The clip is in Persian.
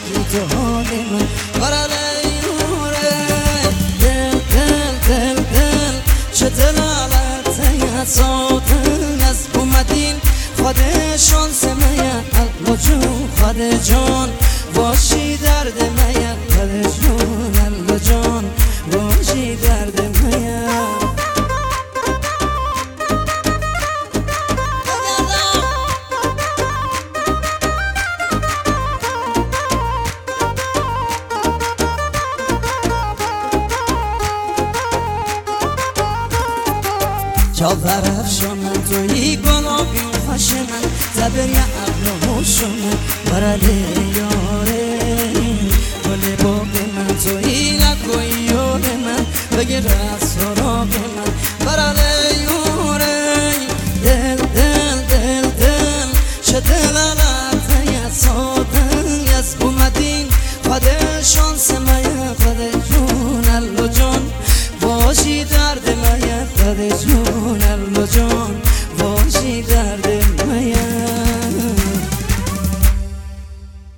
بگی تو حال من برلیوره دل دل دل دل چه دلالت یساتن از اومدین خودشان سمیه الله جون خود جان باشی درد میه خود جون الله جان باشی درد میه چاور شمن توی گلابی خوش من زبری عقل و هوش من برای یاره گل باغ من توی نکوی یار من بگیر از سراغ من برای یاره دل دل دل دل چه دلالت یساتن یز اومدین خودشان سمیه خود جون الله جان باشی درد میه خود جون الله جان